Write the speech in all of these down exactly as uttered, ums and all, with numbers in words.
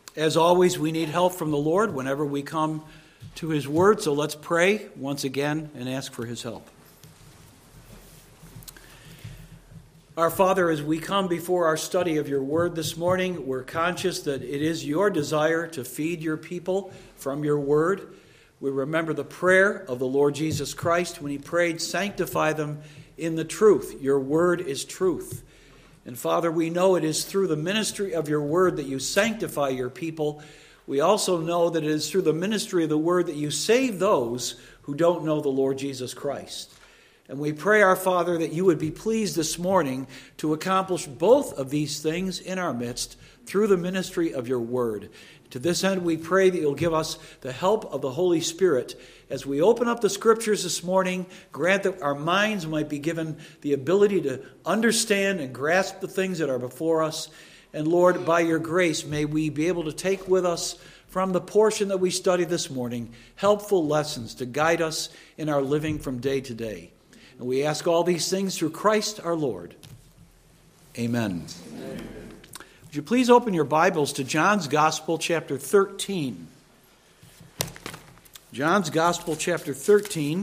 As always, we need help from the Lord whenever we come to His Word, so let's pray once again and ask for His help. Our Father, as we come before our study of Your Word this morning, we're conscious that it is Your desire to feed Your people from Your Word. We remember the prayer of the Lord Jesus Christ when He prayed, "Sanctify them in the truth. Your Word is truth." And Father, we know it is through the ministry of Your Word that You sanctify Your people. We also know that it is through the ministry of the Word that You save those who don't know the Lord Jesus Christ. And we pray, our Father, that You would be pleased this morning to accomplish both of these things in our midst through the ministry of Your Word. To this end, we pray that You'll give us the help of the Holy Spirit as we open up the Scriptures this morning. Grant that our minds might be given the ability to understand and grasp the things that are before us. And Lord, by Your grace, may we be able to take with us from the portion that we studied this morning helpful lessons to guide us in our living from day to day. And we ask all these things through Christ our Lord. Amen. Amen. Would you please open your Bibles to John's Gospel, chapter thirteen. John's Gospel, chapter thirteen,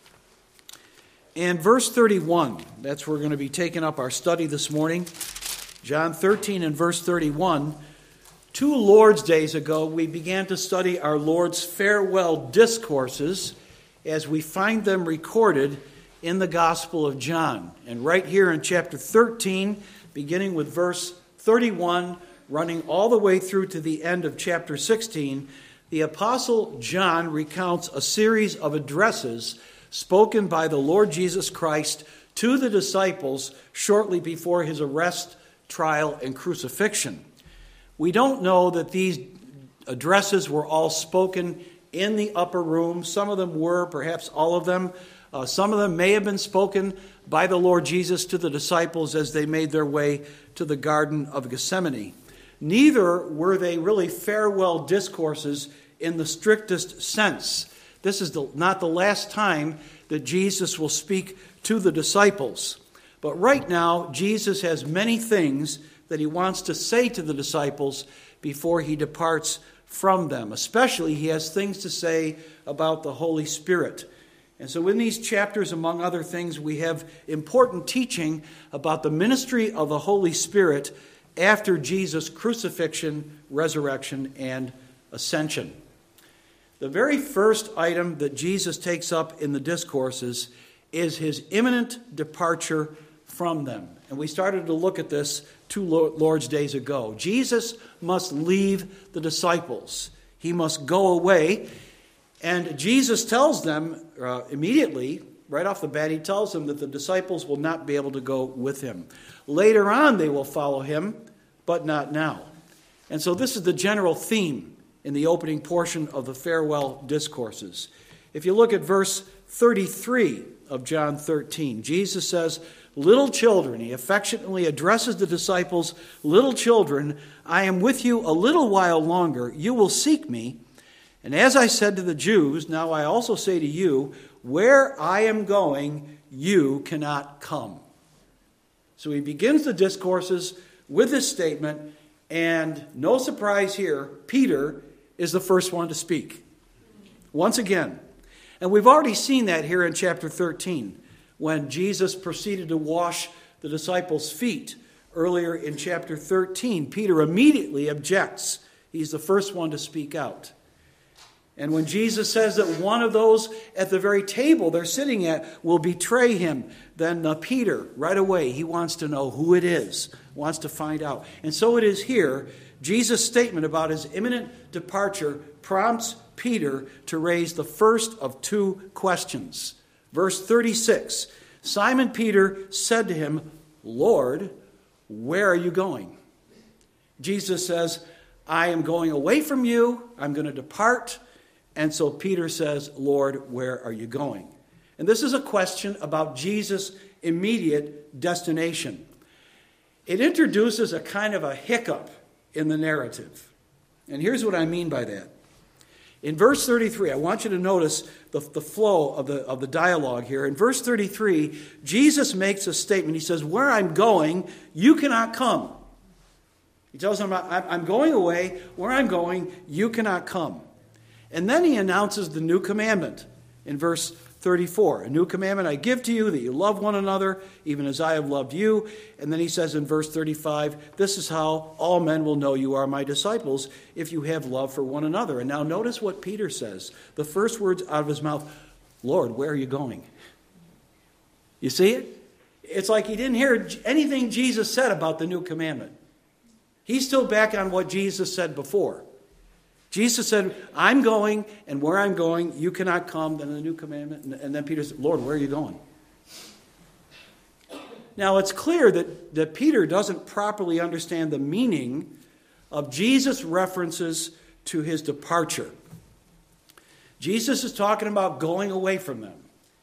and verse thirty-one. That's where we're going to be taking up our study this morning. John thirteen and verse thirty-one. Two Lord's days ago, we began to study our Lord's farewell discourses as we find them recorded in the Gospel of John. And right here in chapter thirteen, beginning with verse thirty-one, running all the way through to the end of chapter sixteen, the Apostle John recounts a series of addresses spoken by the Lord Jesus Christ to the disciples shortly before His arrest, trial, and crucifixion. We don't know that these addresses were all spoken in the upper room. Some of them were, perhaps all of them. Uh, some of them may have been spoken by the Lord Jesus to the disciples as they made their way to the Garden of Gethsemane. Neither were they really farewell discourses in the strictest sense. This is the, not the last time that Jesus will speak to the disciples. But right now, Jesus has many things that He wants to say to the disciples before He departs from them. Especially, He has things to say about the Holy Spirit. And so in these chapters, among other things, we have important teaching about the ministry of the Holy Spirit after Jesus' crucifixion, resurrection, and ascension. The very first item that Jesus takes up in the discourses is His imminent departure from them. And we started to look at this two Lord's days ago. Jesus must leave the disciples. He must go away. And Jesus tells them uh, immediately, right off the bat, He tells them that the disciples will not be able to go with Him. Later on, they will follow Him, but not now. And so this is the general theme in the opening portion of the farewell discourses. If you look at verse thirty-three of John thirteen, Jesus says, "Little children," He affectionately addresses the disciples, "Little children, I am with you a little while longer. You will seek me. And as I said to the Jews, now I also say to you, where I am going, you cannot come." So He begins the discourses with this statement, and no surprise here, Peter is the first one to speak. Once again. And we've already seen that here in chapter thirteen, when Jesus proceeded to wash the disciples' feet. Earlier in chapter thirteen, Peter immediately objects. He's the first one to speak out. And when Jesus says that one of those at the very table they're sitting at will betray Him, then uh, Peter, right away, he wants to know who it is, wants to find out. And so it is here. Jesus' statement about His imminent departure prompts Peter to raise the first of two questions. Verse thirty-six, Simon Peter said to Him, "Lord, where are you going?" Jesus says, "I am going away from you. I'm going to depart." And so Peter says, "Lord, where are you going?" And this is a question about Jesus' immediate destination. It introduces a kind of a hiccup in the narrative. And here's what I mean by that. In verse thirty-three, I want you to notice the, the flow of the, of the dialogue here. In verse thirty-three, Jesus makes a statement. He says, "Where I'm going, you cannot come." He tells them, I'm going away. Where I'm going, you cannot come. And then he announces the new commandment in verse thirty-four. A new commandment I give to you, that you love one another, even as I have loved you. And then he says in verse thirty-five, this is how all men will know you are my disciples, if you have love for one another. And now notice what Peter says. The first words out of his mouth, Lord, where are you going? You see it? It's like he didn't hear anything Jesus said about the new commandment. He's still back on what Jesus said before. Jesus said, I'm going, and where I'm going, you cannot come. Then the new commandment. And then Peter said, Lord, where are you going? Now, it's clear that, that Peter doesn't properly understand the meaning of Jesus' references to his departure. Jesus is talking about going away from them.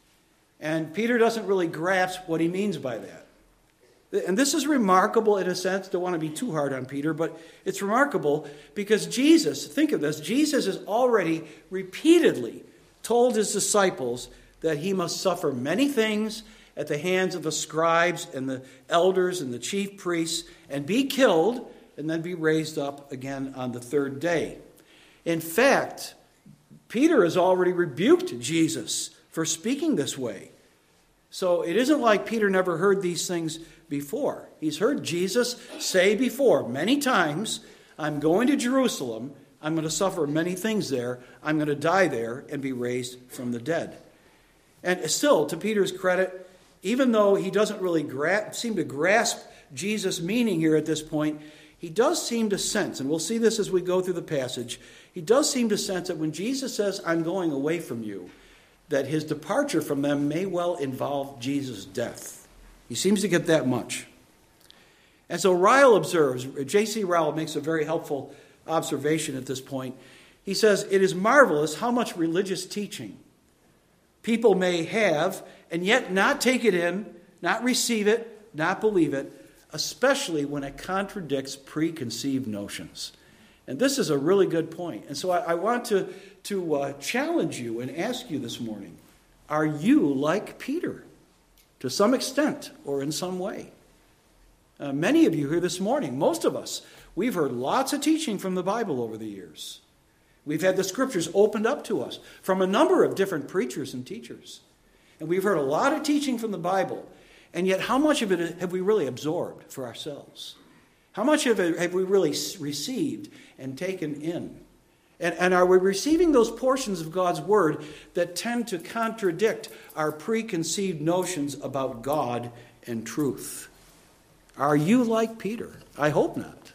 And Peter doesn't really grasp what he means by that. And this is remarkable in a sense. Don't want to be too hard on Peter, but it's remarkable because Jesus, think of this, Jesus has already repeatedly told his disciples that he must suffer many things at the hands of the scribes and the elders and the chief priests and be killed and then be raised up again on the third day. In fact, Peter has already rebuked Jesus for speaking this way. So it isn't like Peter never heard these things before. He's heard Jesus say before many times, I'm going to Jerusalem, I'm going to suffer many things there, I'm going to die there and be raised from the dead. And still, to Peter's credit, even though he doesn't really gra- seem to grasp Jesus' meaning here at this point, he does seem to sense, and we'll see this as we go through the passage, he does seem to sense that when Jesus says, I'm going away from you, that his departure from them may well involve Jesus' death. He seems to get that much. And so Ryle observes, J C Ryle makes a very helpful observation at this point. He says, it is marvelous how much religious teaching people may have and yet not take it in, not receive it, not believe it, especially when it contradicts preconceived notions. And this is a really good point. And so I, I want to, to uh, challenge you and ask you this morning, are you like Peter? To some extent or in some way. Uh, many of you here this morning, most of us, we've heard lots of teaching from the Bible over the years. We've had the scriptures opened up to us from a number of different preachers and teachers. And we've heard a lot of teaching from the Bible. And yet how much of it have we really absorbed for ourselves? How much of it have we really received and taken in? And, and are we receiving those portions of God's Word that tend to contradict our preconceived notions about God and truth? Are you like Peter? I hope not.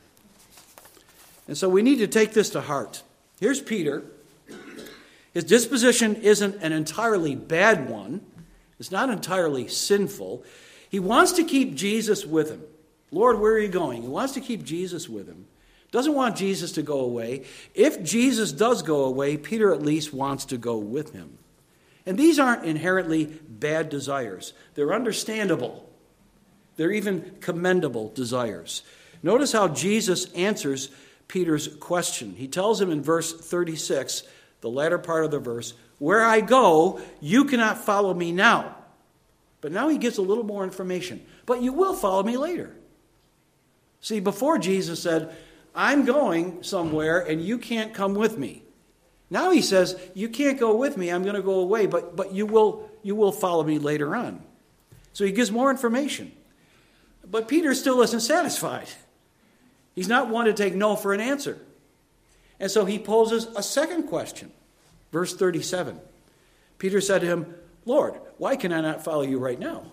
And so we need to take this to heart. Here's Peter. His disposition isn't an entirely bad one. It's not entirely sinful. He wants to keep Jesus with him. Lord, where are you going? He wants to keep Jesus with him. Doesn't want Jesus to go away. If Jesus does go away, Peter at least wants to go with him. And these aren't inherently bad desires. They're understandable. They're even commendable desires. Notice how Jesus answers Peter's question. He tells him in verse thirty-six, the latter part of the verse, where I go, you cannot follow me now. But now he gives a little more information. But you will follow me later. See, before Jesus said, I'm going somewhere and you can't come with me. Now he says, you can't go with me, I'm going to go away, but, but you will, you will follow me later on. So he gives more information. But Peter still isn't satisfied. He's not one to take no for an answer. And so he poses a second question. Verse thirty-seven. Peter said to him, Lord, why can I not follow you right now?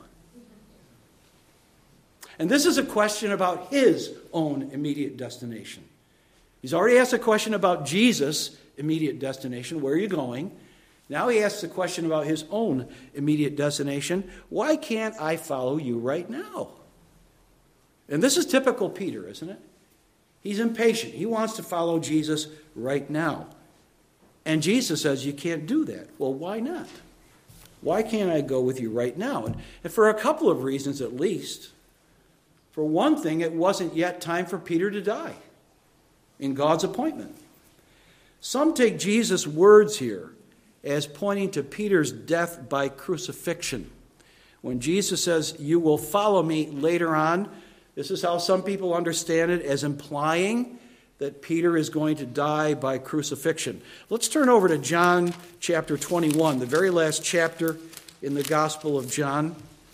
And this is a question about his own immediate destination. He's already asked a question about Jesus' immediate destination. Where are you going? Now he asks a question about his own immediate destination. Why can't I follow you right now? And this is typical Peter, isn't it? He's impatient. He wants to follow Jesus right now. And Jesus says, you can't do that. Well, why not? Why can't I go with you right now? And, and for a couple of reasons at least. For one thing, it wasn't yet time for Peter to die in God's appointment. Some take Jesus' words here as pointing to Peter's death by crucifixion. When Jesus says, you will follow me later on, This is how some people understand it, as implying that Peter is going to die by crucifixion. Let's turn over to John chapter twenty-one, the very last chapter in the Gospel of John,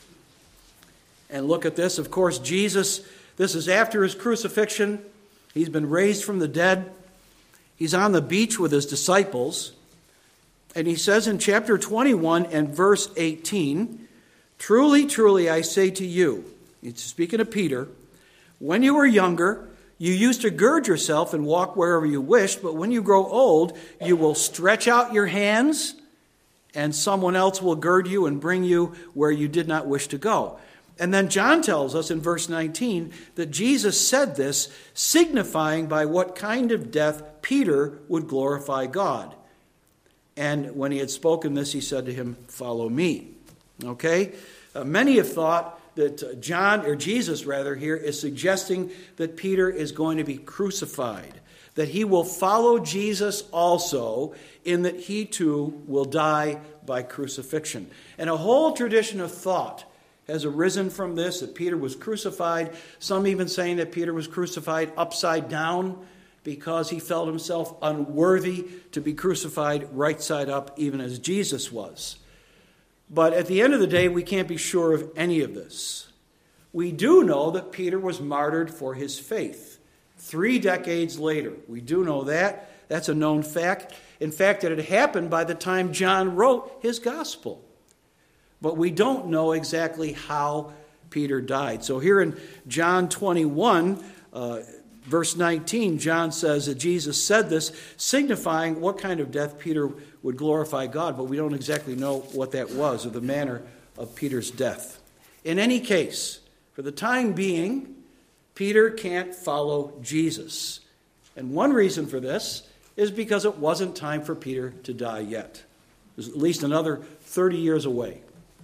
and look at this. Of course, Jesus, this is after his crucifixion. He's been raised from the dead. He's on the beach with his disciples. And he says in chapter twenty-one and verse eighteen, "Truly, truly, I say to you," he's speaking to Peter, "when you were younger, you used to gird yourself and walk wherever you wished, but when you grow old, you will stretch out your hands, and someone else will gird you and bring you where you did not wish to go." And then John tells us in verse nineteen that Jesus said this, signifying by what kind of death Peter would glorify God. And when he had spoken this, he said to him, "Follow me." Okay? Uh, many have thought that John, or Jesus rather here, is suggesting that Peter is going to be crucified, that he will follow Jesus also, in that he too will die by crucifixion. And a whole tradition of thought has arisen from this, that Peter was crucified, some even saying that Peter was crucified upside down because he felt himself unworthy to be crucified right side up, even as Jesus was. But at the end of the day, we can't be sure of any of this. We do know that Peter was martyred for his faith. Three decades later, we do know that. That's a known fact. In fact, that it happened by the time John wrote his gospel. But we don't know exactly how Peter died. So here in John twenty-one, uh, verse nineteen, John says that Jesus said this, signifying what kind of death Peter would glorify God, but we don't exactly know what that was or the manner of Peter's death. In any case, for the time being, Peter can't follow Jesus. And one reason for this is because it wasn't time for Peter to die yet. There's at least another thirty years away.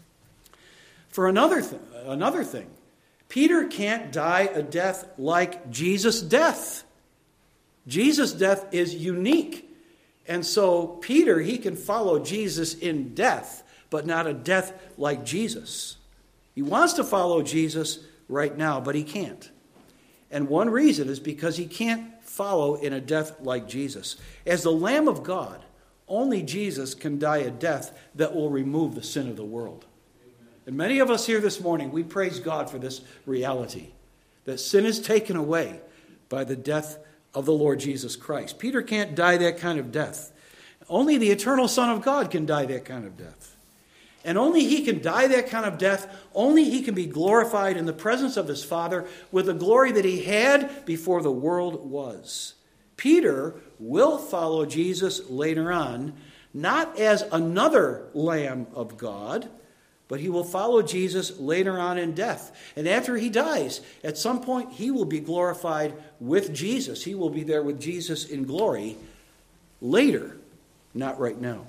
For another, th- another thing, Peter can't die a death like Jesus' death. Jesus' death is unique. And so Peter, he can follow Jesus in death, but not a death like Jesus. He wants to follow Jesus right now, but he can't. And one reason is because he can't follow in a death like Jesus. As the Lamb of God, only Jesus can die a death that will remove the sin of the world. And many of us here this morning, we praise God for this reality, that sin is taken away by the death of the Lord Jesus Christ. Peter can't die that kind of death. Only the eternal Son of God can die that kind of death. And only he can die that kind of death, only he can be glorified in the presence of his Father with the glory that he had before the world was. Peter will follow Jesus later on, not as another Lamb of God, but he will follow Jesus later on in death. And after he dies, at some point he will be glorified with Jesus. He will be there with Jesus in glory later, not right now.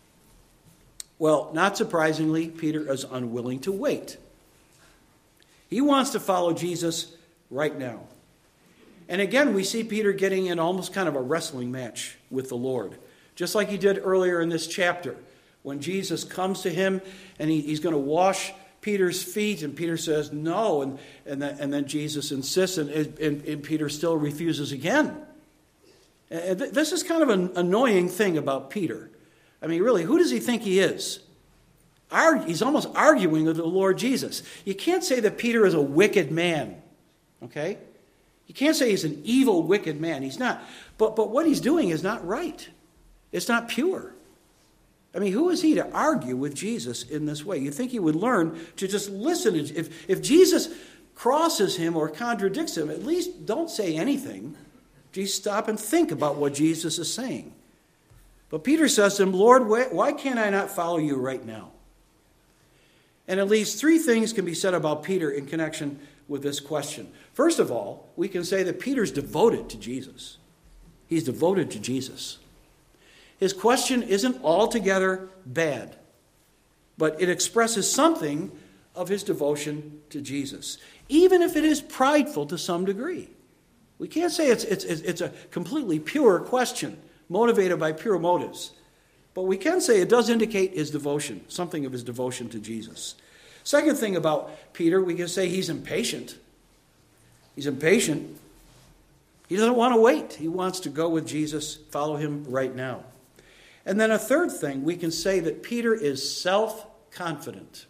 Well, not surprisingly, Peter is unwilling to wait. He wants to follow Jesus right now. And again, we see Peter getting in almost kind of a wrestling match with the Lord, just like he did earlier in this chapter. When Jesus comes to him and he, he's going to wash Peter's feet, and Peter says no, and, and, then, and then Jesus insists, and, and, and Peter still refuses again. And this is kind of an annoying thing about Peter. I mean, really, who does he think he is? Argue, he's almost arguing with the Lord Jesus. You can't say that Peter is a wicked man, okay? You can't say he's an evil, wicked man. He's not. But, but what he's doing is not right. It's not pure. I mean, who is he to argue with Jesus in this way? You think he would learn to just listen. If, if Jesus crosses him or contradicts him, at least don't say anything. Just stop and think about what Jesus is saying. But Peter says to him, "Lord, why can't I not follow you right now?" And at least three things can be said about Peter in connection with this question. First of all, we can say that Peter's devoted to Jesus. He's devoted to Jesus. His question isn't altogether bad, but it expresses something of his devotion to Jesus, even if it is prideful to some degree. We can't say it's, it's, it's a completely pure question, motivated by pure motives. But we can say it does indicate his devotion, something of his devotion to Jesus. Second thing about Peter, we can say he's impatient. He's impatient. He doesn't want to wait. He wants to go with Jesus, follow him right now. And then a third thing, we can say that Peter is self-confident.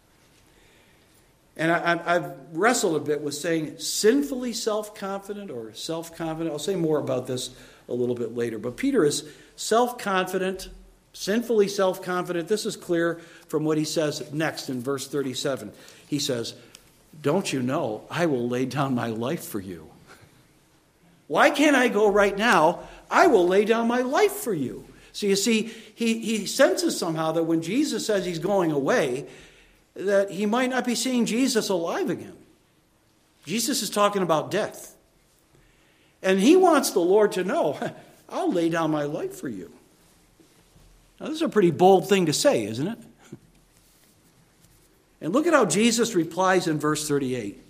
And I, I've wrestled a bit with saying sinfully self-confident or self-confident. I'll say more about this a little bit later. But Peter is self-confident, sinfully self-confident. This is clear from what he says next in verse thirty-seven. He says, "Don't you know I will lay down my life for you? Why can't I go right now? I will lay down my life for you." So you see, he, he senses somehow that when Jesus says he's going away, that he might not be seeing Jesus alive again. Jesus is talking about death. And he wants the Lord to know, I'll lay down my life for you. Now, this is a pretty bold thing to say, isn't it? And look at how Jesus replies in verse thirty-eight.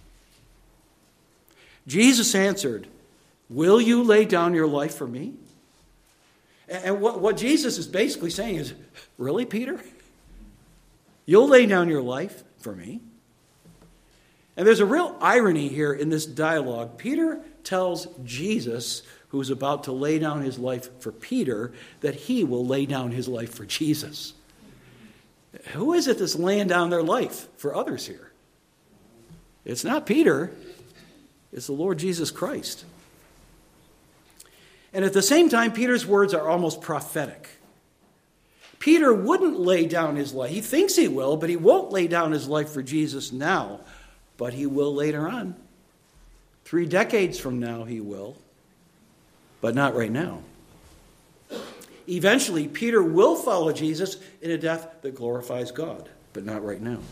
Jesus answered, "Will you lay down your life for me?" And what, what Jesus is basically saying is, really, Peter? You'll lay down your life for me? And there's a real irony here in this dialogue. Peter tells Jesus, who's about to lay down his life for Peter, that he will lay down his life for Jesus. Who is it that's laying down their life for others here? It's not Peter. It's the Lord Jesus Christ. And at the same time, Peter's words are almost prophetic. Peter wouldn't lay down his life. He thinks he will, but he won't lay down his life for Jesus now. But he will later on. Three decades from now, he will. But not right now. Eventually, Peter will follow Jesus in a death that glorifies God, but not right now.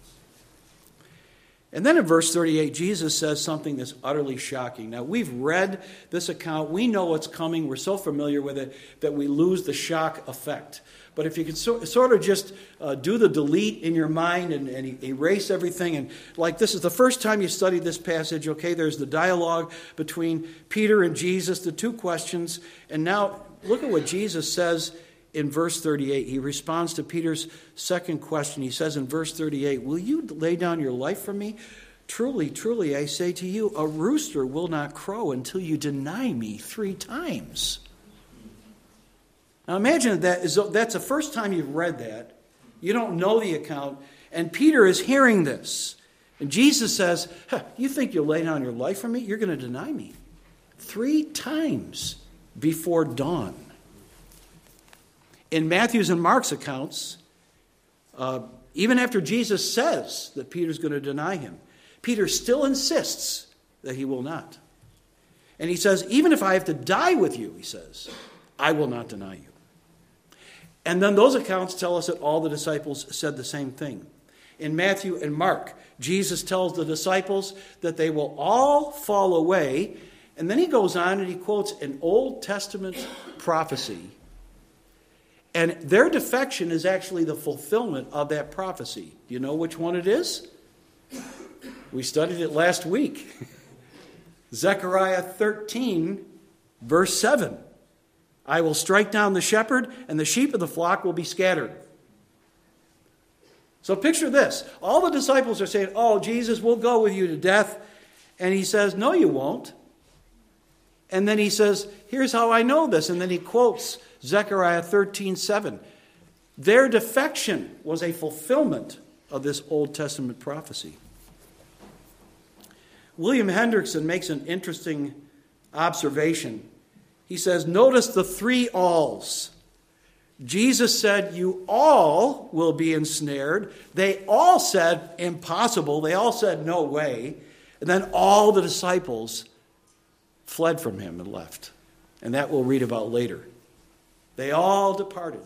And then in verse thirty-eight, Jesus says something that's utterly shocking. Now, we've read this account. We know what's coming. We're so familiar with it that we lose the shock effect. But if you could so, sort of just uh, do the delete in your mind and, and erase everything, and like this is the first time you studied this passage, okay, there's the dialogue between Peter and Jesus, the two questions, and now look at what Jesus says in verse thirty-eight. He responds to Peter's second question. He says in verse thirty-eight, "Will you lay down your life for me? Truly, truly, I say to you, a rooster will not crow until you deny me three times." Now imagine that is, that's the first time you've read that. You don't know the account. And Peter is hearing this. And Jesus says, huh, you think you'll lay down your life for me? You're going to deny me three times before dawn. In Matthew's and Mark's accounts, uh, even after Jesus says that Peter's going to deny him, Peter still insists that he will not. And he says, even if I have to die with you, he says, I will not deny you. And then those accounts tell us that all the disciples said the same thing. In Matthew and Mark, Jesus tells the disciples that they will all fall away. And then he goes on and he quotes an Old Testament prophecy. And their defection is actually the fulfillment of that prophecy. Do you know which one it is? We studied it last week. Zechariah thirteen, verse seven. I will strike down the shepherd, and the sheep of the flock will be scattered. So picture this. All the disciples are saying, oh, Jesus, we'll go with you to death. And he says, no, you won't. And then he says, here's how I know this. And then he quotes Zechariah thirteen seven. Their defection was a fulfillment of this Old Testament prophecy. William Hendrickson makes an interesting observation. He says, notice the three alls. Jesus said, you all will be ensnared. They all said, impossible. They all said, no way. And then all the disciples fled from him and left. And that we'll read about later. They all departed.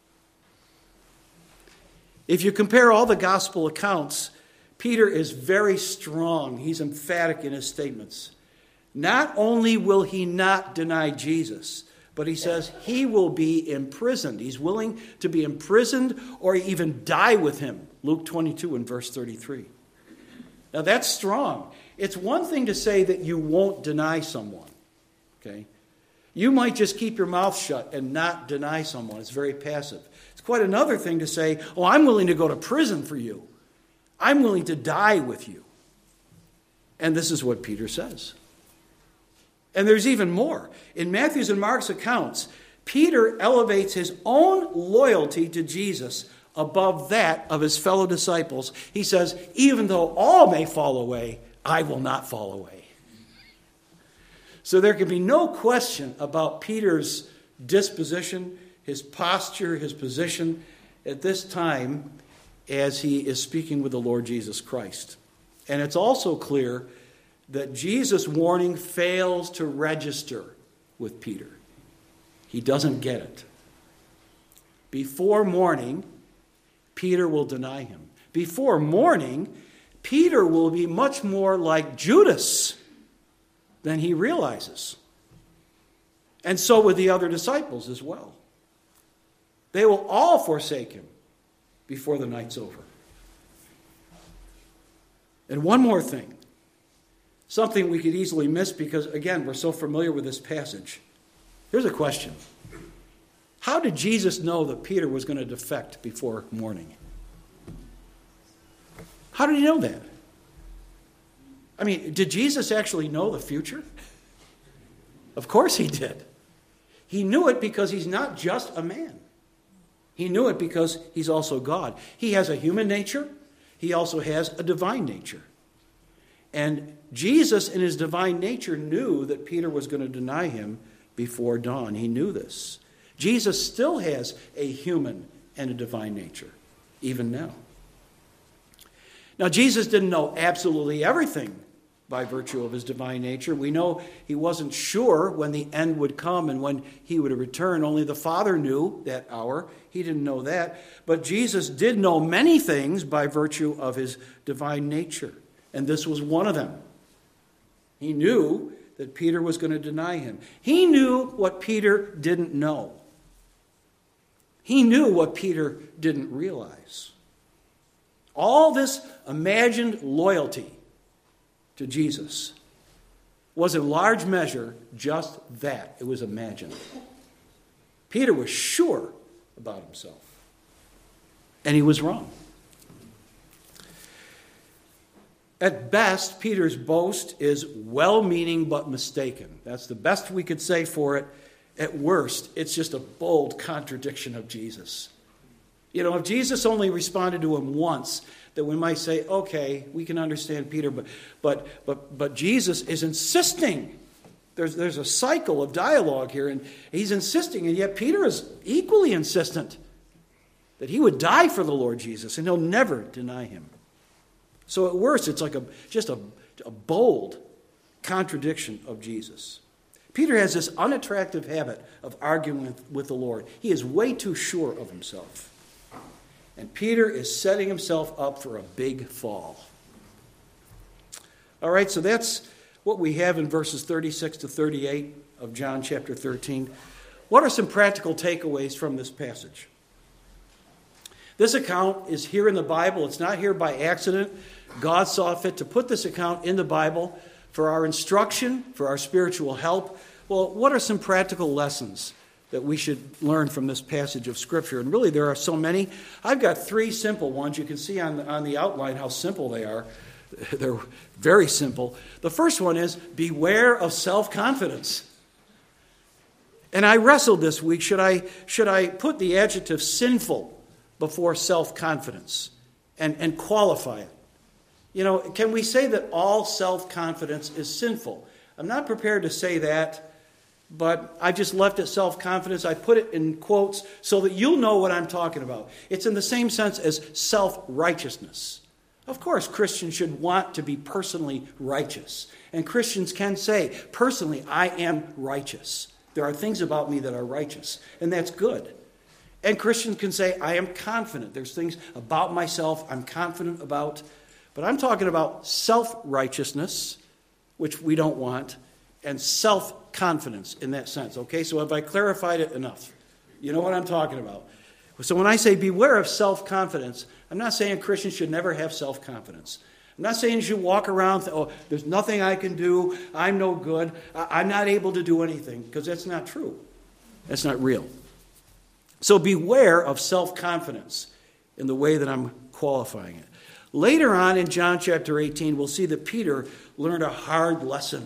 If you compare all the gospel accounts, Peter is very strong. He's emphatic in his statements. Not only will he not deny Jesus, but he says he will be imprisoned. He's willing to be imprisoned or even die with him. Luke twenty-two and verse thirty-three. Now that's strong. It's one thing to say that you won't deny someone. Okay? You might just keep your mouth shut and not deny someone. It's very passive. It's quite another thing to say, oh, I'm willing to go to prison for you. I'm willing to die with you. And this is what Peter says. And there's even more. In Matthew's and Mark's accounts, Peter elevates his own loyalty to Jesus above that of his fellow disciples. He says, even though all may fall away, I will not fall away. So there can be no question about Peter's disposition, his posture, his position at this time as he is speaking with the Lord Jesus Christ. And it's also clear that Jesus' warning fails to register with Peter. He doesn't get it. Before morning, Peter will deny him. Before morning, Peter will be much more like Judas than he realizes. And so with the other disciples as well. They will all forsake him before the night's over. And one more thing. Something we could easily miss because, again, we're so familiar with this passage. Here's a question. How did Jesus know that Peter was going to defect before morning? How did he know that? I mean, did Jesus actually know the future? Of course he did. He knew it because he's not just a man. He knew it because he's also God. He has a human nature. He also has a divine nature. And Jesus, in his divine nature, knew that Peter was going to deny him before dawn. He knew this. Jesus still has a human and a divine nature, even now. Now, Jesus didn't know absolutely everything by virtue of his divine nature. We know he wasn't sure when the end would come and when he would return. Only the Father knew that hour. He didn't know that. But Jesus did know many things by virtue of his divine nature. And this was one of them. He knew that Peter was going to deny him. He knew what Peter didn't know. He knew what Peter didn't realize. All this imagined loyalty to Jesus was in large measure just that. It was imagined. Peter was sure about himself. And he was wrong. At best, Peter's boast is well-meaning but mistaken. That's the best we could say for it. At worst, it's just a bold contradiction of Jesus. You know, if Jesus only responded to him once, then we might say, okay, we can understand Peter, but but but but Jesus is insisting. There's there's a cycle of dialogue here, and he's insisting, and yet Peter is equally insistent that he would die for the Lord Jesus, and he'll never deny him. So at worst, it's like a just a, a bold contradiction of Jesus. Peter has this unattractive habit of arguing with, with the Lord. He is way too sure of himself. And Peter is setting himself up for a big fall. All right, so that's what we have in verses thirty-six to thirty-eight of John chapter thirteen. What are some practical takeaways from this passage? This account is here in the Bible. It's not here by accident. God saw fit to put this account in the Bible for our instruction, for our spiritual help. Well, what are some practical lessons that we should learn from this passage of Scripture? And really, there are so many. I've got three simple ones. You can see on the, on the outline how simple they are. They're very simple. The first one is beware of self-confidence. And I wrestled this week. Should I, should I put the adjective sinful before self-confidence and, and qualify it? You know, can we say that all self-confidence is sinful? I'm not prepared to say that, but I just left it self-confidence. I put it in quotes so that you'll know what I'm talking about. It's in the same sense as self-righteousness. Of course, Christians should want to be personally righteous. And Christians can say, personally, I am righteous. There are things about me that are righteous, and that's good. And Christians can say, I am confident. There's things about myself I'm confident about. But I'm talking about self-righteousness, which we don't want, and self-confidence in that sense. Okay, so have I clarified it enough? You know what I'm talking about. So when I say beware of self-confidence, I'm not saying Christians should never have self-confidence. I'm not saying you should walk around, th- oh, there's nothing I can do, I'm no good, I- I'm not able to do anything, because that's not true. That's not real. So beware of self-confidence in the way that I'm qualifying it. Later on in John chapter eighteen, we'll see that Peter learned a hard lesson.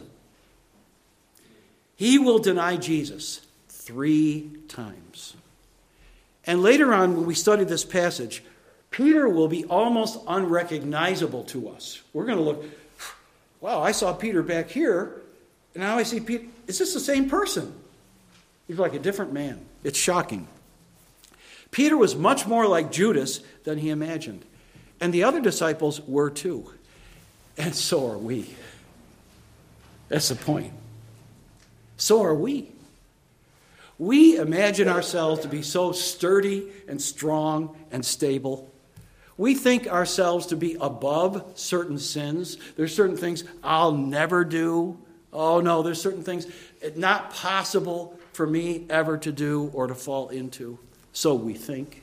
He will deny Jesus three times. And later on, when we study this passage, Peter will be almost unrecognizable to us. We're going to look, wow, I saw Peter back here, and now I see Peter. Is this the same person? He's like a different man. It's shocking. Peter was much more like Judas than he imagined. And the other disciples were too. And so are we. That's the point. So are we. We imagine ourselves to be so sturdy and strong and stable. We think ourselves to be above certain sins. There's certain things I'll never do. Oh no, there's certain things it's not possible for me ever to do or to fall into. So we think.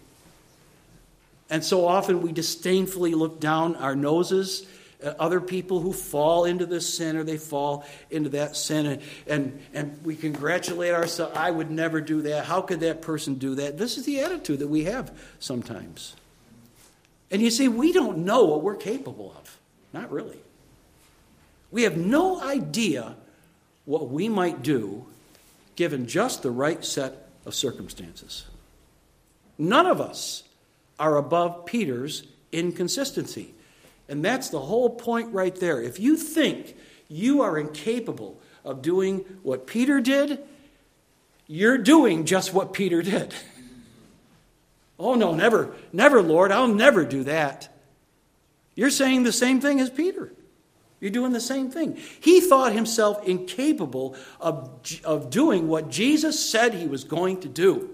And so often we disdainfully look down our noses at other people who fall into this sin or they fall into that sin. And, and, and we congratulate ourselves. I would never do that. How could that person do that? This is the attitude that we have sometimes. And you see, we don't know what we're capable of. Not really. We have no idea what we might do given just the right set of circumstances. None of us are above Peter's inconsistency. And that's the whole point right there. If you think you are incapable of doing what Peter did, you're doing just what Peter did. Oh no, never, never, Lord, I'll never do that. You're saying the same thing as Peter. You're doing the same thing. He thought himself incapable of, of doing what Jesus said he was going to do.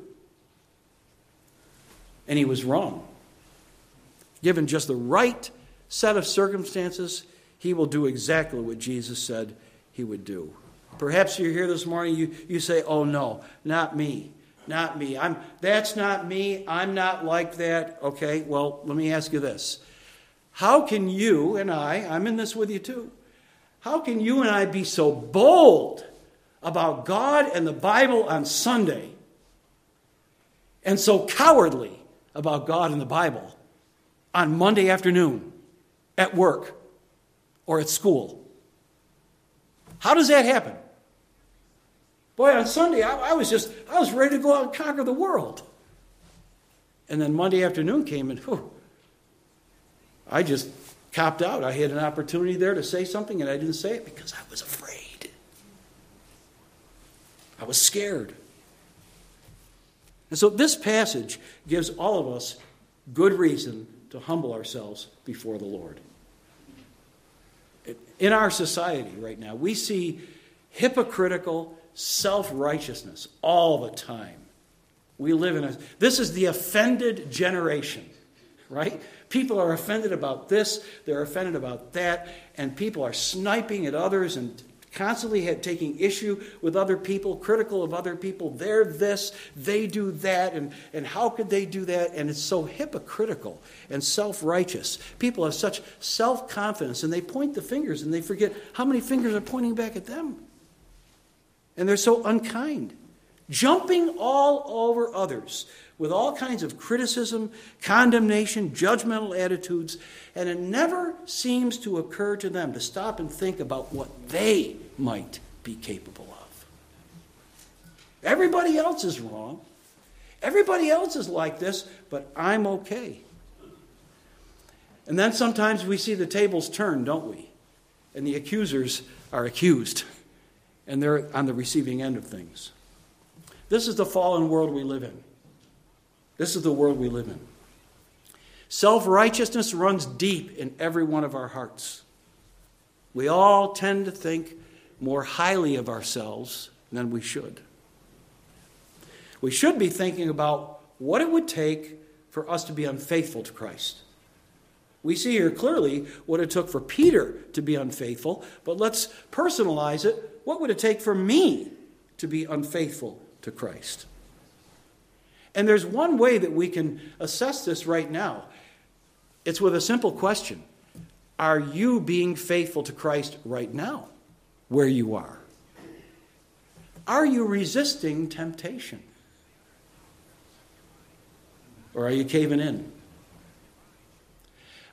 And he was wrong. Given just the right set of circumstances, he will do exactly what Jesus said he would do. Perhaps you're here this morning, you, you say, oh no, not me. Not me. I'm that's not me. I'm not like that. Okay, well, let me ask you this. How can you and I, I'm in this with you too, how can you and I be so bold about God and the Bible on Sunday and so cowardly about God and the Bible on Monday afternoon at work or at school? How does that happen? Boy, on Sunday, I, I was just, I was ready to go out and conquer the world. And then Monday afternoon came and, whew, I just copped out. I had an opportunity there to say something and I didn't say it because I was afraid. I was scared. And so this passage gives all of us good reason to humble ourselves before the Lord. In our society right now, we see hypocritical self-righteousness all the time. We live in a, this is the offended generation, right? People are offended about this, they're offended about that, and people are sniping at others and constantly had, taking issue with other people, critical of other people. They're this, they do that, and, and how could they do that? And it's so hypocritical and self-righteous. People have such self-confidence, and they point the fingers, and they forget how many fingers are pointing back at them. And they're so unkind, jumping all over others with all kinds of criticism, condemnation, judgmental attitudes, and it never seems to occur to them to stop and think about what they might be capable of. Everybody else is wrong. Everybody else is like this, but I'm okay. And then sometimes we see the tables turn, don't we? And the accusers are accused. And they're on the receiving end of things. This is the fallen world we live in. This is the world we live in. Self-righteousness runs deep in every one of our hearts. We all tend to think more highly of ourselves than we should. We should be thinking about what it would take for us to be unfaithful to Christ. We see here clearly what it took for Peter to be unfaithful, but let's personalize it. What would it take for me to be unfaithful to Christ? And there's one way that we can assess this right now. It's with a simple question. Are you being faithful to Christ right now, where you are? Are you resisting temptation? Or are you caving in?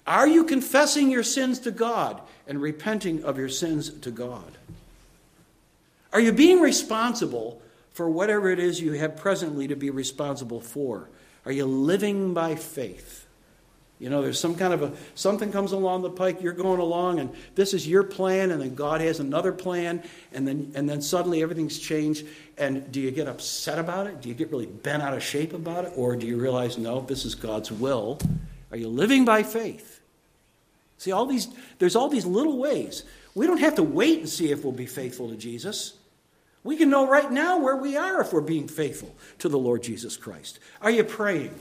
Are you confessing your sins to God and repenting of your sins to God? Are you being responsible for whatever it is you have presently to be responsible for? Are you living by faith? You know, there's some kind of a, something comes along the pike, you're going along, and this is your plan, and then God has another plan, and then and then suddenly everything's changed, and do you get upset about it? Do you get really bent out of shape about it? Or do you realize, no, this is God's will? Are you living by faith? See, all these, there's all these little ways. We don't have to wait and see if we'll be faithful to Jesus. We can know right now where we are if we're being faithful to the Lord Jesus Christ. Are you praying?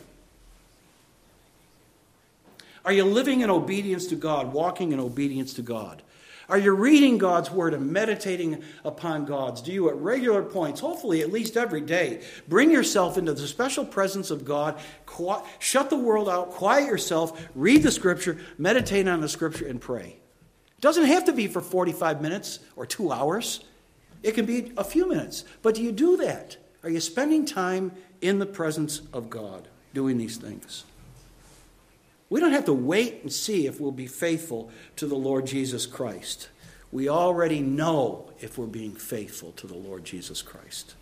Are you living in obedience to God, walking in obedience to God? Are you reading God's word and meditating upon God's? Do you at regular points, hopefully at least every day, bring yourself into the special presence of God, quiet, shut the world out, quiet yourself, read the scripture, meditate on the scripture, and pray? It doesn't have to be for forty-five minutes or two hours. It can be a few minutes. But do you do that? Are you spending time in the presence of God doing these things? We don't have to wait and see if we'll be faithful to the Lord Jesus Christ. We already know if we're being faithful to the Lord Jesus Christ.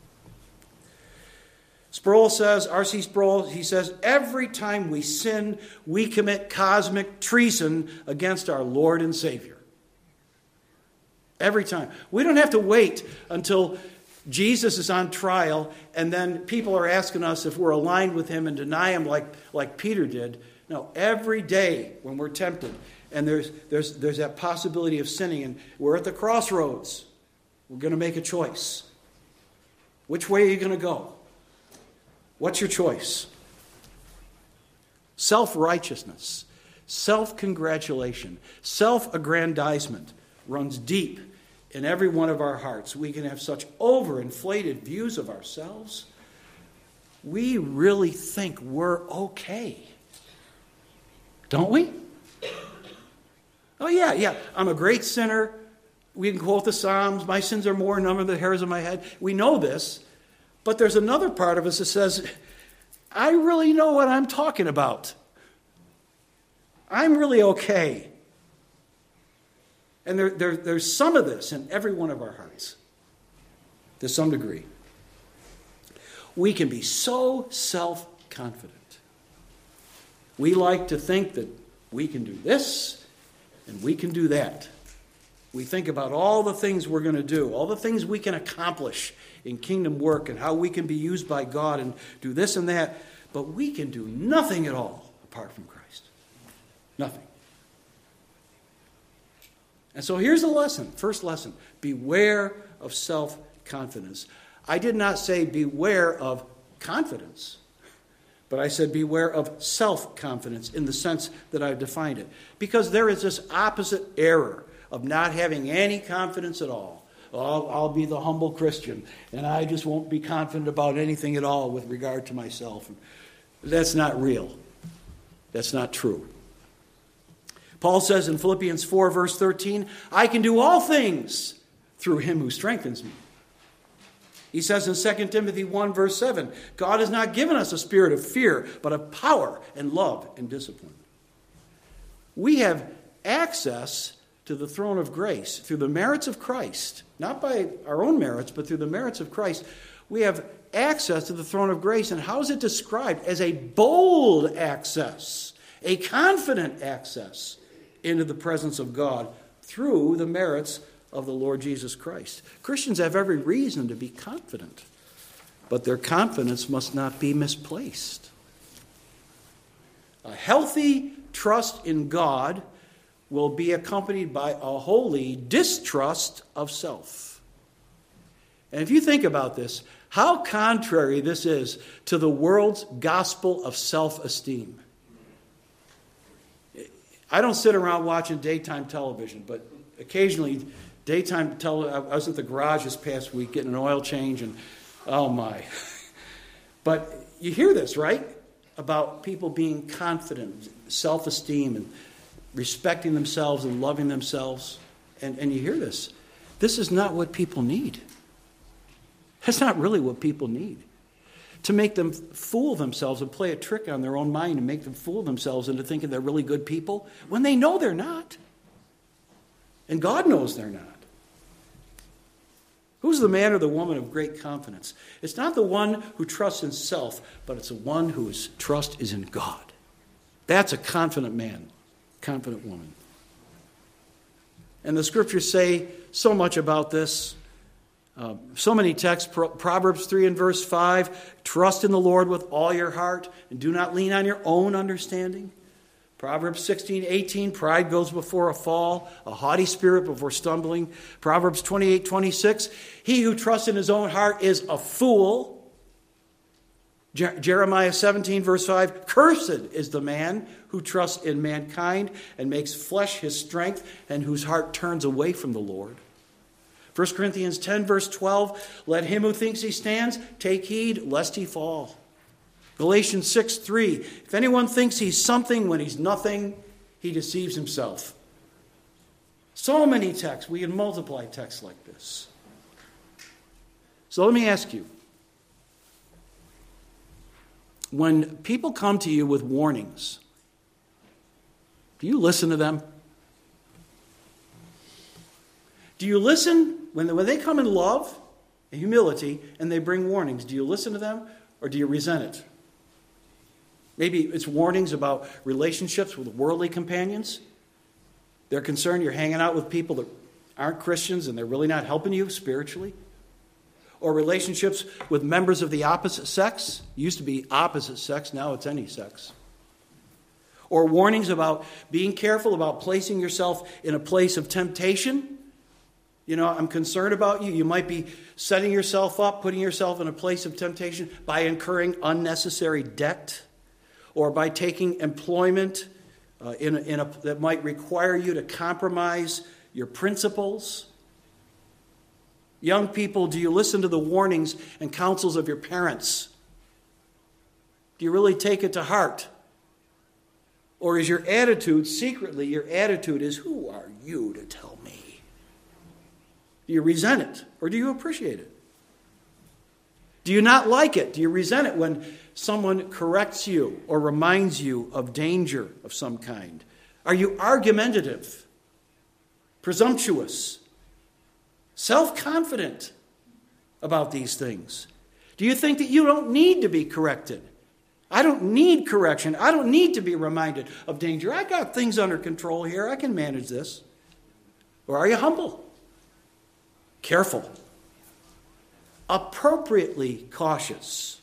Sproul says, R C Sproul, he says, every time we sin, we commit cosmic treason against our Lord and Savior. Every time. We don't have to wait until Jesus is on trial and then people are asking us if we're aligned with him and deny him like, like Peter did. No, every day when we're tempted and there's, there's, there's that possibility of sinning and we're at the crossroads, we're going to make a choice. Which way are you going to go? What's your choice? Self-righteousness, self-congratulation, self-aggrandizement runs deep in every one of our hearts. We can have such overinflated views of ourselves. We really think we're okay. Don't we? Oh, yeah, yeah. I'm a great sinner. We can quote the Psalms. My sins are more number than the hairs of my head. We know this. But there's another part of us that says, I really know what I'm talking about. I'm really okay. And there, there, there's some of this in every one of our hearts, to some degree. We can be so self-confident. We like to think that we can do this and we can do that. We think about all the things we're going to do, all the things we can accomplish in kingdom work and how we can be used by God and do this and that. But we can do nothing at all apart from Christ. Nothing. And so here's the lesson. First lesson. Beware of self-confidence. I did not say beware of confidence. But I said beware of self-confidence in the sense that I've defined it. Because there is this opposite error of not having any confidence at all. Oh, I'll, I'll be the humble Christian, and I just won't be confident about anything at all with regard to myself. That's not real. That's not true. Paul says in Philippians four, verse thirteen, I can do all things through him who strengthens me. He says in Second Timothy one, verse seven, God has not given us a spirit of fear, but of power and love and discipline. We have access to the throne of grace through the merits of Christ, not by our own merits, but through the merits of Christ. We have access to the throne of grace, and how is it described? As a bold access, a confident access into the presence of God through the merits of the Lord Jesus Christ. Christians have every reason to be confident, but their confidence must not be misplaced. A healthy trust in God will be accompanied by a holy distrust of self. And if you think about this, how contrary this is to the world's gospel of self-esteem. I don't sit around watching daytime television, but occasionally daytime television, I was at the garage this past week getting an oil change, and oh my. But you hear this, right? About people being confident, self-esteem, and respecting themselves and loving themselves. And, and you hear this. This is not what people need. That's not really what people need. to make them fool themselves and play a trick on their own mind and make them fool themselves into thinking they're really good people when they know they're not. And God knows they're not. Who's the man or the woman of great confidence? It's not the one who trusts in self, but it's the one whose trust is in God. That's a confident man, confident woman. And the scriptures say so much about this. Uh, so many texts, Pro- Proverbs three and verse five, trust in the Lord with all your heart and do not lean on your own understanding. Proverbs sixteen, eighteen, pride goes before a fall, a haughty spirit before stumbling. Proverbs twenty-eight, twenty-six, he who trusts in his own heart is a fool. Je- Jeremiah seventeen, verse five, cursed is the man who trusts in mankind and makes flesh his strength and whose heart turns away from the Lord. First Corinthians ten, verse twelve, let him who thinks he stands take heed lest he fall. Galatians six, three, if anyone thinks he's something when he's nothing, he deceives himself. So many texts. We can multiply texts like this. So let me ask you. When people come to you with warnings, do you listen to them? Do you listen when they, when they come in love and humility and they bring warnings? Do you listen to them or do you resent it? Maybe it's warnings about relationships with worldly companions. They're concerned you're hanging out with people that aren't Christians and they're really not helping you spiritually. Or relationships with members of the opposite sex. It used to be opposite sex, now it's any sex. Or warnings about being careful about placing yourself in a place of temptation. You know, I'm concerned about you. You might be setting yourself up, putting yourself in a place of temptation by incurring unnecessary debt. Or by taking employment uh, in a, in a, that might require you to compromise your principles. Young people, do you listen to the warnings and counsels of your parents? Do you really take it to heart? Or is your attitude, secretly, your attitude is, who are you to tell me? Do you resent it or do you appreciate it? Do you not like it? Do you resent it when someone corrects you or reminds you of danger of some kind? Are you argumentative, presumptuous, self-confident about these things? Do you think that you don't need to be corrected? I don't need correction. I don't need to be reminded of danger. I got things under control here. I can manage this. Or are you humble? Careful. Appropriately cautious.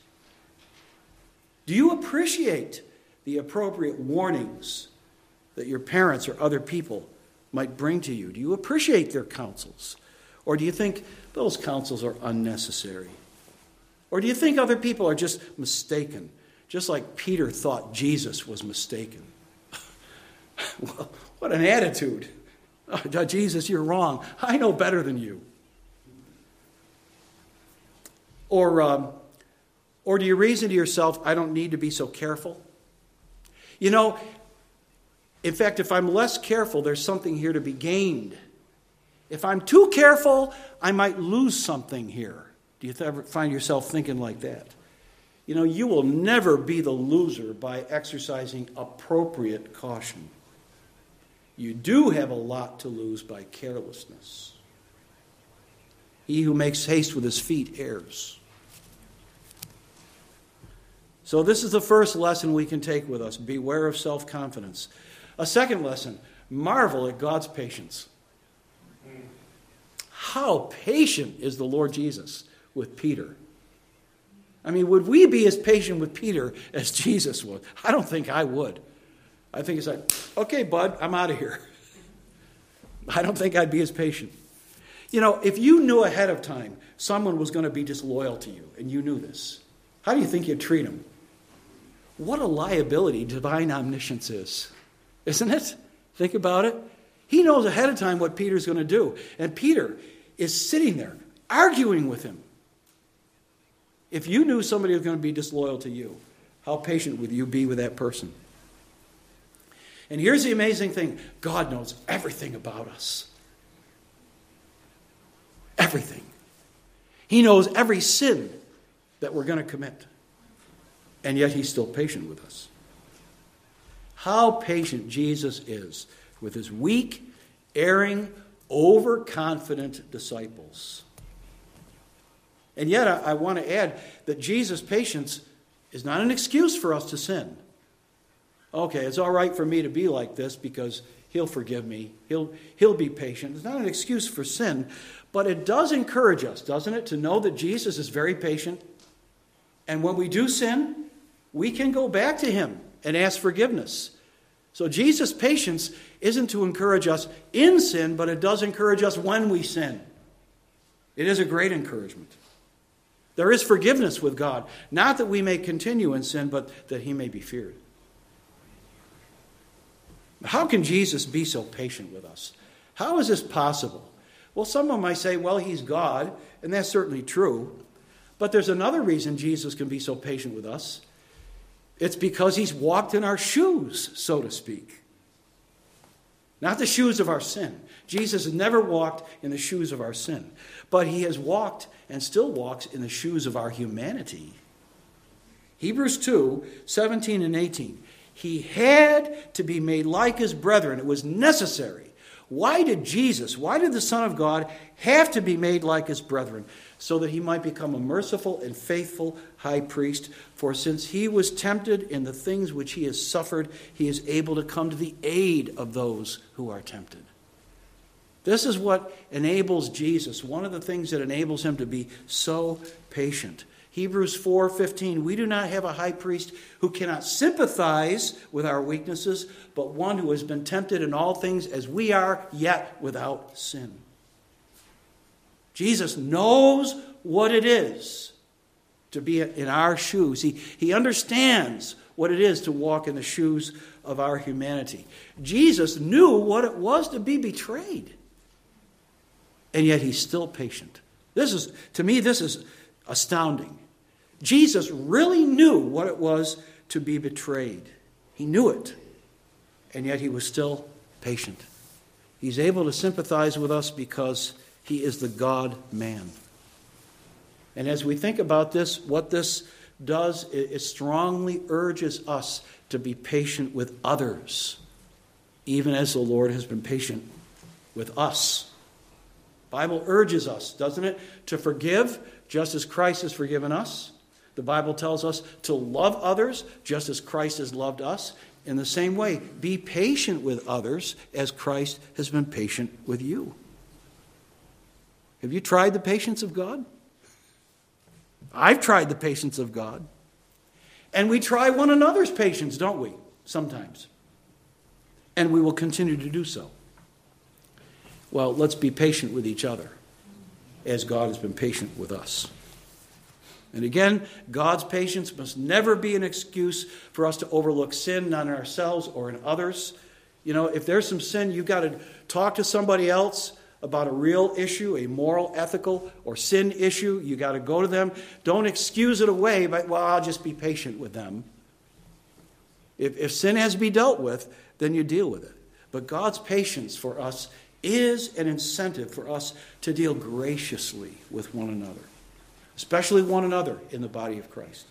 Do you appreciate the appropriate warnings that your parents or other people might bring to you? Do you appreciate their counsels? Or do you think those counsels are unnecessary? Or do you think other people are just mistaken, just like Peter thought Jesus was mistaken? Well, what an attitude. Oh, Jesus, you're wrong. I know better than you. Or, um, or do you reason to yourself, I don't need to be so careful? You know, in fact, if I'm less careful, there's something here to be gained. If I'm too careful, I might lose something here. Do you ever find yourself thinking like that? You know, you will never be the loser by exercising appropriate caution. You do have a lot to lose by carelessness. He who makes haste with his feet errs. So this is the first lesson we can take with us. Beware of self-confidence. A second lesson, marvel at God's patience. How patient is the Lord Jesus with Peter? I mean, would we be as patient with Peter as Jesus was? I don't think I would. I think it's like, okay, bud, I'm out of here. I don't think I'd be as patient. You know, if you knew ahead of time someone was going to be disloyal to you, and you knew this, how do you think you'd treat them? What a liability divine omniscience is, isn't it? Think about it. He knows ahead of time what Peter's going to do. And Peter is sitting there arguing with him. If you knew somebody was going to be disloyal to you, how patient would you be with that person? And here's the amazing thing. God knows everything about us. Everything. He knows every sin that we're going to commit. And yet he's still patient with us. How patient Jesus is with his weak, erring, overconfident disciples. And yet I, I want to add that Jesus' patience is not an excuse for us to sin. Okay, it's all right for me to be like this because he'll forgive me. He'll, he'll be patient. It's not an excuse for sin, but it does encourage us, doesn't it, to know that Jesus is very patient. And when we do sin, we can go back to him and ask forgiveness. So Jesus' patience isn't to encourage us in sin, but it does encourage us when we sin. It is a great encouragement. There is forgiveness with God, not that we may continue in sin, but that he may be feared. How can Jesus be so patient with us? How is this possible? Well, someone might say, well, he's God, and that's certainly true. But there's another reason Jesus can be so patient with us. It's because he's walked in our shoes, so to speak. Not the shoes of our sin. Jesus has never walked in the shoes of our sin. But he has walked and still walks in the shoes of our humanity. Hebrews two, seventeen and eighteen. He had to be made like his brethren. It was necessary. Why did Jesus, why did the Son of God have to be made like his brethren? So that he might become a merciful and faithful high priest. For since he was tempted in the things which he has suffered, he is able to come to the aid of those who are tempted. This is what enables Jesus, one of the things that enables him to be so patient. Hebrews four fifteen, we do not have a high priest who cannot sympathize with our weaknesses, but one who has been tempted in all things as we are, yet without sin. Jesus knows what it is to be in our shoes. He, he understands what it is to walk in the shoes of our humanity. Jesus knew what it was to be betrayed. And yet he's still patient. This is, to me, this is astounding. Jesus really knew what it was to be betrayed. He knew it. And yet he was still patient. He's able to sympathize with us because he is the God-man. And as we think about this, what this does, it strongly urges us to be patient with others, even as the Lord has been patient with us. The Bible urges us, doesn't it, to forgive just as Christ has forgiven us. The Bible tells us to love others just as Christ has loved us. In the same way, be patient with others as Christ has been patient with you. Have you tried the patience of God? I've tried the patience of God. And we try one another's patience, don't we? Sometimes. And we will continue to do so. Well, let's be patient with each other as God has been patient with us. And again, God's patience must never be an excuse for us to overlook sin, not in ourselves or in others. You know, if there's some sin, you've got to talk to somebody else about a real issue, a moral, ethical, or sin issue. You got to go to them. Don't excuse it away by, well, I'll just be patient with them. If, if sin has to be dealt with, then you deal with it. But God's patience for us is an incentive for us to deal graciously with one another, especially one another in the body of Christ.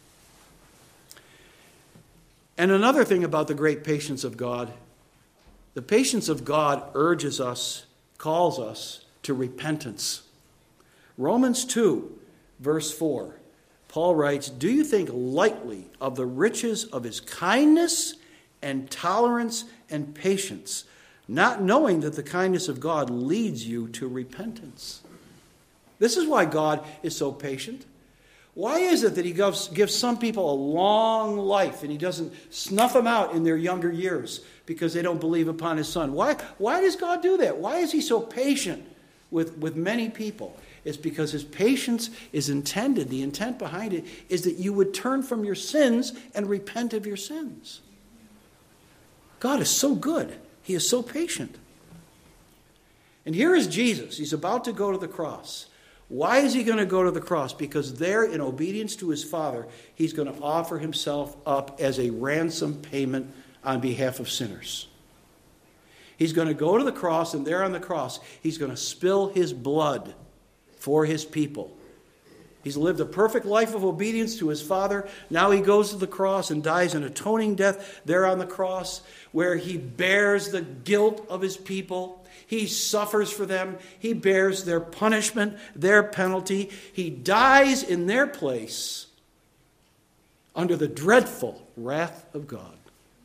And another thing about the great patience of God, the patience of God urges us, calls us to repentance. Romans two, verse four, Paul writes, "Do you think lightly of the riches of his kindness and tolerance and patience, not knowing that the kindness of God leads you to repentance?" This is why God is so patient. Why is it that he gives, gives some people a long life and he doesn't snuff them out in their younger years because they don't believe upon his Son? Why, why does God do that? Why is he so patient with, with many people? It's because his patience is intended, the intent behind it is that you would turn from your sins and repent of your sins. God is so good. He is so patient. And here is Jesus. He's about to go to the cross. Why is he going to go to the cross? Because there, in obedience to his Father, he's going to offer himself up as a ransom payment on behalf of sinners. He's going to go to the cross, and there on the cross, he's going to spill his blood for his people. He's lived a perfect life of obedience to his Father. Now he goes to the cross and dies an atoning death there on the cross, where he bears the guilt of his people. He suffers for them. He bears their punishment, their penalty. He dies in their place under the dreadful wrath of God,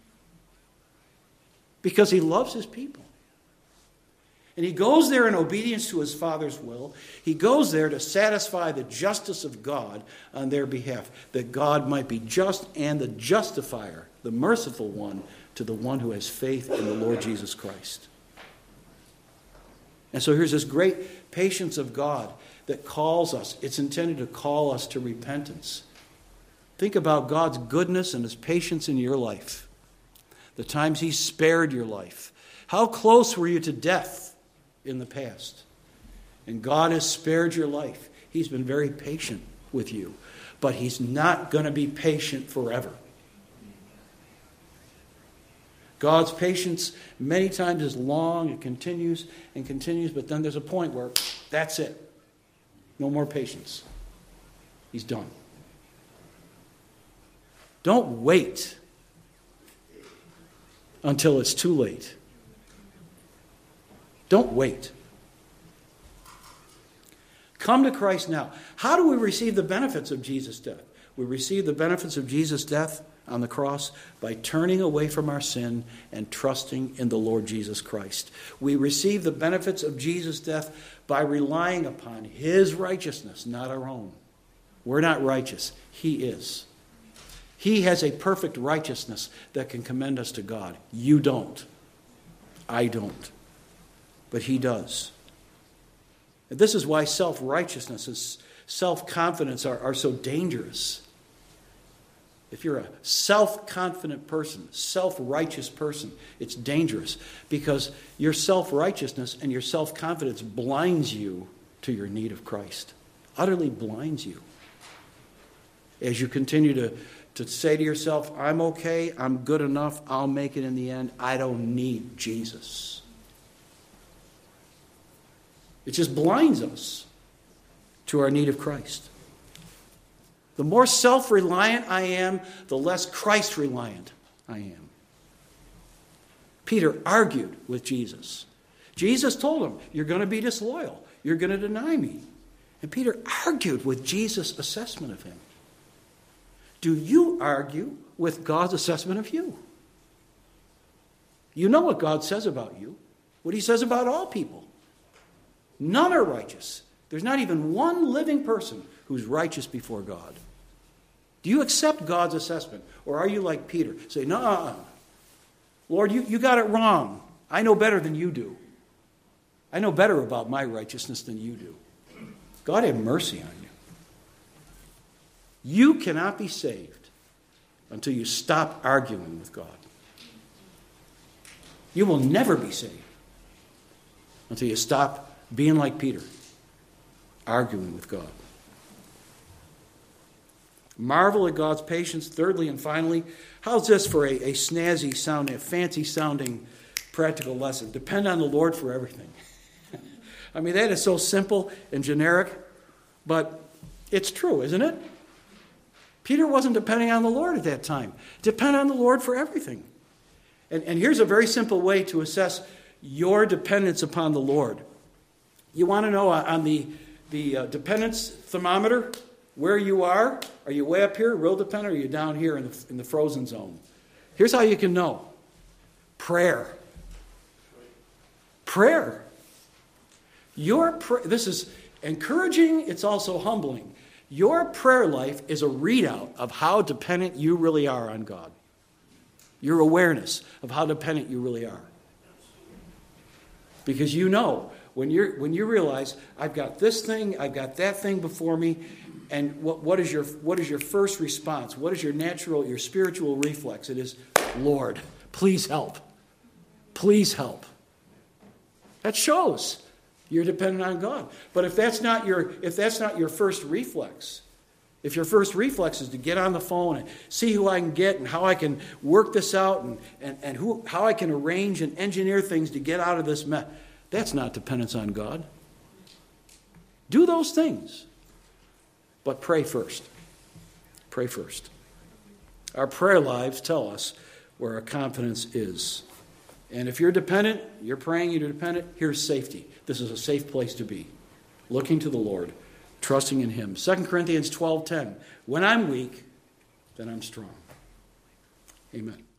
because he loves his people. And he goes there in obedience to his Father's will. He goes there to satisfy the justice of God on their behalf, that God might be just and the justifier, the merciful one, to the one who has faith in the Lord Jesus Christ. And so here's this great patience of God that calls us. It's intended to call us to repentance. Think about God's goodness and his patience in your life. The times he spared your life. How close were you to death in the past? And God has spared your life. He's been very patient with you. But he's not going to be patient forever. God's patience many times is long. It continues and continues. But then there's a point where that's it. No more patience. He's done. Don't wait until it's too late. Don't wait. Come to Christ now. How do we receive the benefits of Jesus' death? We receive the benefits of Jesus' death on the cross by turning away from our sin and trusting in the Lord Jesus Christ. We receive the benefits of Jesus' death by relying upon his righteousness, not our own. We're not righteous. He is. He has a perfect righteousness that can commend us to God. You don't. I don't. But he does. And this is why self-righteousness and self-confidence are, are so dangerous. If you're a self-confident person, self-righteous person, it's dangerous, because your self-righteousness and your self-confidence blinds you to your need of Christ. Utterly blinds you. As you continue to, to say to yourself, I'm okay, I'm good enough, I'll make it in the end, I don't need Jesus. It just blinds us to our need of Christ. The more self-reliant I am, the less Christ-reliant I am. Peter argued with Jesus. Jesus told him, you're going to be disloyal. You're going to deny me. And Peter argued with Jesus' assessment of him. Do you argue with God's assessment of you? You know what God says about you, what he says about all people. None are righteous. There's not even one living person who's righteous before God. Do you accept God's assessment? Or are you like Peter? Say, no, Lord, you, you got it wrong. I know better than you do. I know better about my righteousness than you do. God have mercy on you. You cannot be saved until you stop arguing with God. You will never be saved until you stop being like Peter, arguing with God. Marvel at God's patience. Thirdly and finally, how's this for a, a snazzy sounding, a fancy sounding practical lesson? Depend on the Lord for everything. I mean, that is so simple and generic, but it's true, isn't it? Peter wasn't depending on the Lord at that time. Depend on the Lord for everything. And, and here's a very simple way to assess your dependence upon the Lord. You want to know on the, the uh, dependence thermometer where you are? Are you way up here, real dependent, or are you down here in the, in the frozen zone? Here's how you can know. Prayer. Prayer. Your pr- This is encouraging, it's also humbling. Your prayer life is a readout of how dependent you really are on God. Your awareness of how dependent you really are. Because you know, when you're when you realize, I've got this thing, I've got that thing before me, and what, what is your what is your first response? What is your natural, your spiritual reflex? It is, Lord, please help. Please help. That shows you're dependent on God. But if that's not your if that's not your first reflex, if your first reflex is to get on the phone and see who I can get and how I can work this out and, and, and who how I can arrange and engineer things to get out of this mess, that's not dependence on God. Do those things. But pray first. Pray first. Our prayer lives tell us where our confidence is. And if you're dependent, you're praying, you're dependent, here's safety. This is a safe place to be. Looking to the Lord, trusting in Him. Second Corinthians twelve ten. When I'm weak, then I'm strong. Amen.